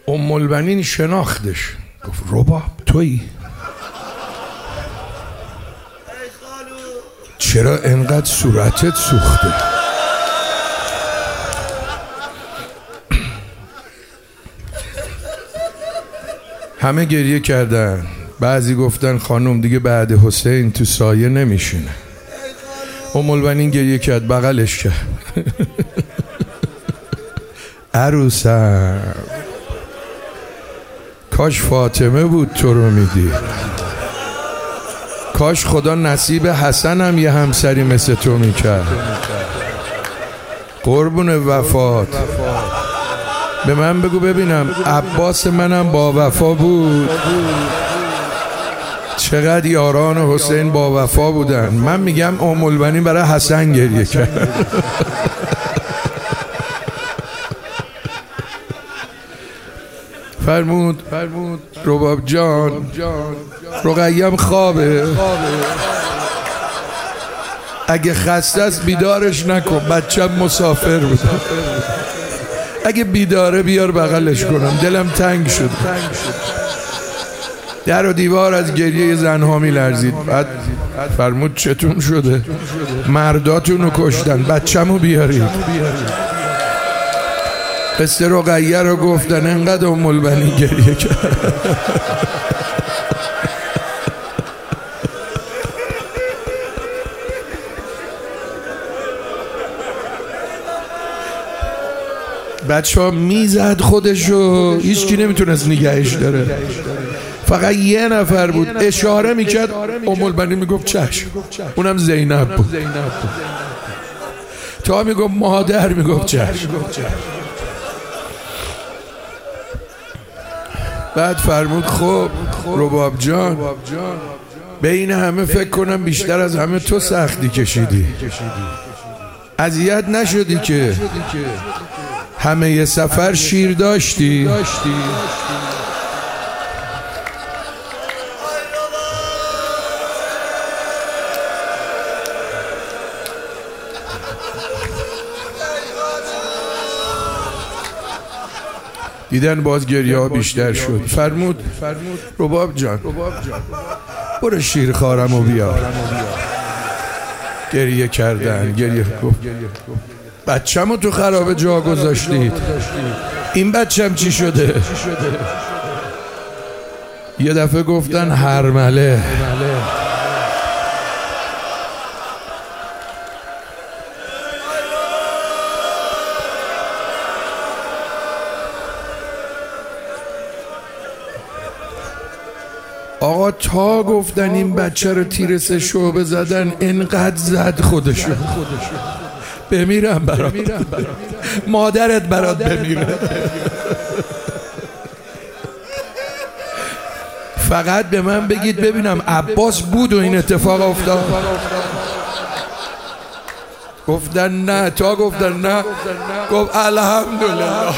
ام البنین شناختش، گفت رباب تویی؟ چرا انقدر صورتت سوخته؟ همه گریه کردن. بعضی گفتن خانم دیگه بعد حسین تو سایه نمیشینه. ام البنین گریه کرد، بغلش کرد. عروسم کاش فاطمه بود تو رو میدی، کاش خدا نصیب حسن هم یه همسری مثل تو میکرد. قربون وفات. به من بگو ببینم عباس منم با وفا بود؟ چقدر یاران حسین با وفا بودن. من میگم ام البنین برای حسن گریه کرد. فرمود رباب جان رقیم خوابه، اگه خسته است بیدارش نکن، بچم مسافر بود. اگه بیداره بیار بغلش کنم، دلم تنگ شد. در و دیوار از گریه زنها می لرزید. بعد فرمود چتون شده؟ مرداتونو کشتن، بچه‌مو بیارید. قصه رقیه رو گفتن، انقدر ام البنین گریه کرد. بچه ها میزد خودشو، هیچکی نمیتونست نگهش داره. فقط یه نفر بود اشاره میکرد، ام البنین میگفت چشم. اونم زینب بود. تا میگفت مادر میگفت چشم. بعد فرمود خب رباب جان، بین همه فکر کنم بیشتر از همه تو سختی کشیدی، اذیت نشدی که؟ همه یه سفر شیر داشتی؟ دیدن باز گریه ها بیشتر شد. فرمود رباب جان برو شیر خارمو بیار. گریه کردن. گریه گفت بچه‌مو تو خرابه جا گذاشتید، این بچه‌م چی شده؟ یه دفعه گفتن هرمله. آقا تا گفتن این بچه رو تیر سه شعبه زدن، انقدر زد خودشو. بمیرم برات، مادرت برات بمیره. فقط به من بگید ببینم عباس بود و این اتفاق افتاد؟ گفتن نه. تا گفتن نه گفت الحمدلله.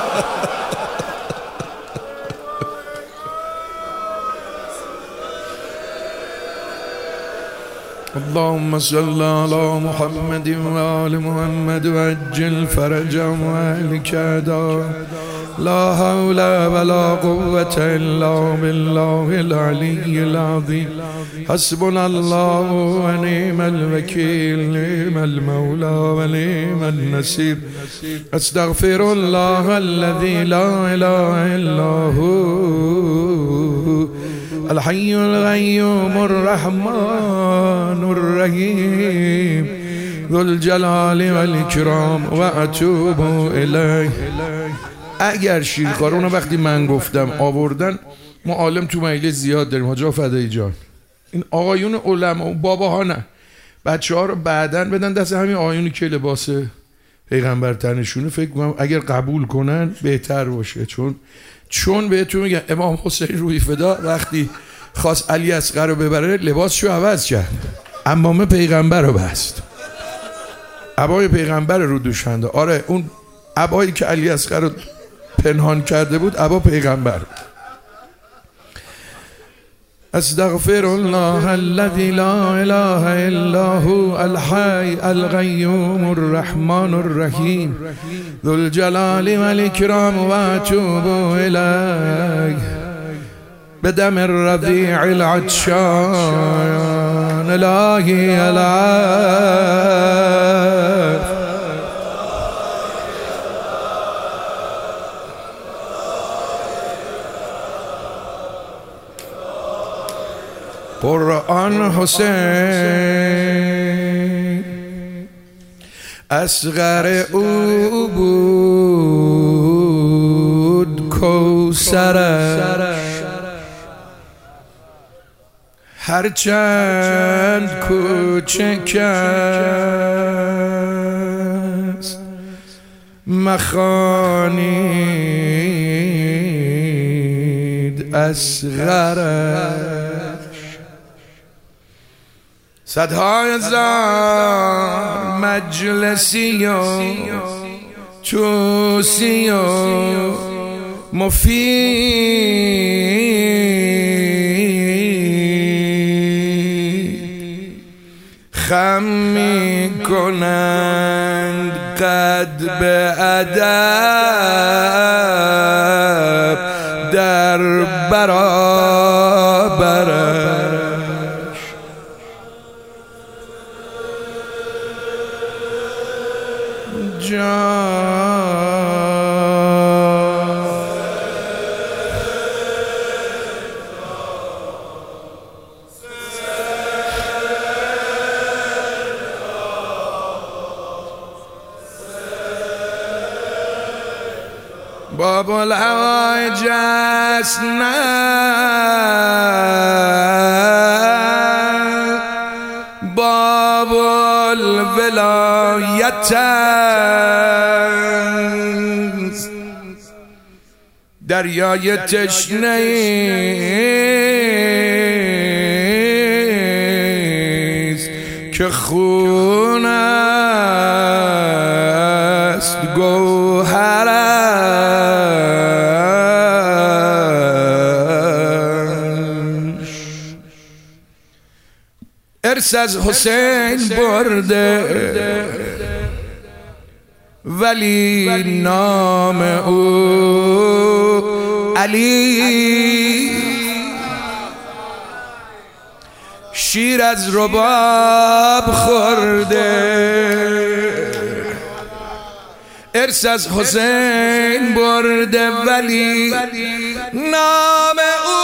اللهم صل على محمد و آل محمد و عجل فرجهم و اهلک اعداء. لا حول ولا قوة الا بالله العلی العظیم. حسبنا الله و نعم الوکیل، نعم المولى و نعم النصير. استغفر الله الذي لا اله الا هو الحي القيوم الرحمن الرحیم ذو الجلال والاکرام و اتوب الیه. اگر شیرخوارونو وقتی من گفتم آوردن، ما عالم تو مجلس زیاد داریم. حاج فدایی جان، این آقایون علما و باباها نه، بچه ها رو بعدن بدن دست همین آقایونی که لباس پیغمبر تنشونه. فکر کنم اگر قبول کنن بهتر باشه، چون بهتون میگن امام حسین روی فدا وقتی خواست علی اصغر رو ببره لباسشو عوض کرد، عمامه پیغمبر رو بست، عبای پیغمبر رو دوشنده. آره اون عبایی که علی اصغر رو پنهان کرده بود عبا پیغمبر. استغفر الله الذي لا اله الا هو الحي القيوم الرحمن الرحيم ذو الجلال والاكرام واتوب اليه بدم الرضيع العطشان الهي العافية. قرآن حسین اصغر او بود کوثرش هرچند کوچک است مخوانید اصغرش. صدهای هزار مجلسی و توسی و مفید خم می کنند قد به ادب در برابرش. باب الحوائج اسنا باب الولایت دریای تشنه ایست که خون است گوهرش. ارث از حسین برده ولی نام او علی، شیر از رباب خورده. ارث از حسین برده ولی نام او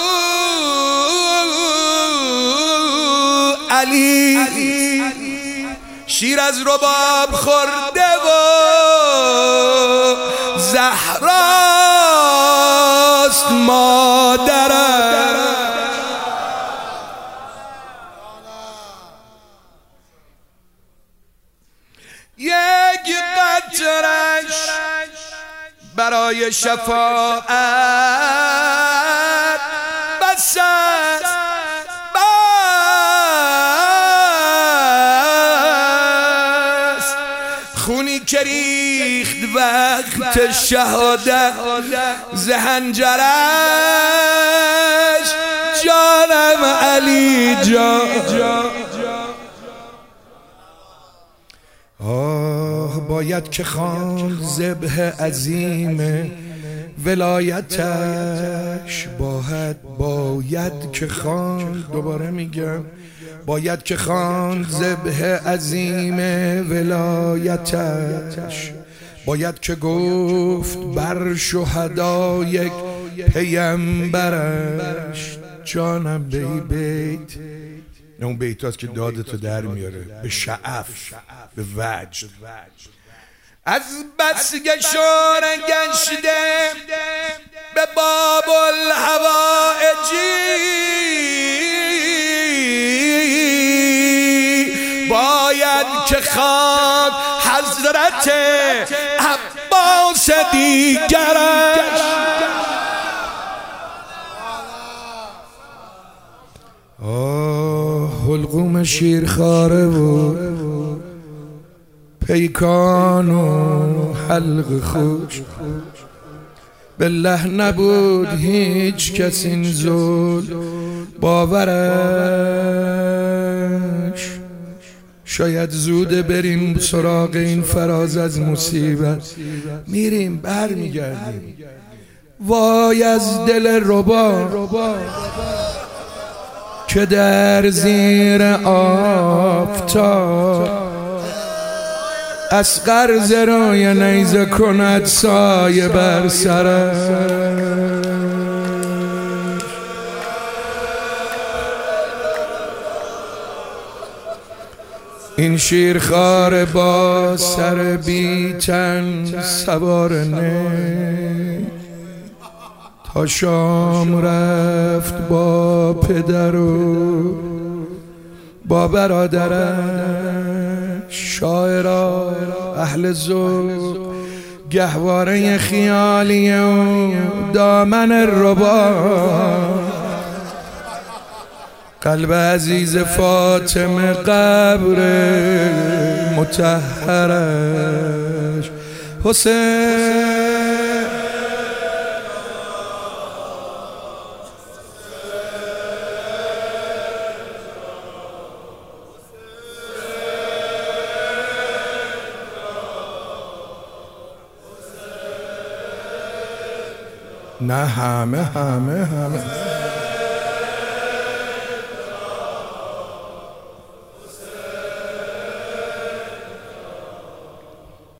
علی، شیر از رباب خورده و زهراست مادرش. یک قطرش برای شفاعت بس است، خونی که ریخت وقت شهادت ز حنجرش. جانم علی جان، آه باید که خواند ذبح عظیم ولایتش، باید که خواند، دوباره میگم باید که خواند ذبح عظیم ولایتش، باید که گفت بر شهدا یک پیمبرش. جانم به این بیت، اون بیت هاست که دادتو در میاره به شعف، به وجد. از بس گشار گشته به باب الحوائجی، باید که خواند حضرت عباس دیگرش. حلقوم شیرخواره و پیکان و حلق خوش، بالله نبود هیچ کس این زول باورش شاید زوده بریم سراغ این فراز از مصیبت، میریم برمیگردیم. وای از دل ربا که در زیر آفتاب اصغر زرای نیزه کند سایه بر سرش. این شیرخوار با سر بیتن سوار نه تا شام رفت با پدر و با برادرش. شاعرا اهل ذوق گهواره خیالی و دامن ربا، قلب عزیز فاطمه قبر مطهرش. حسین نه همه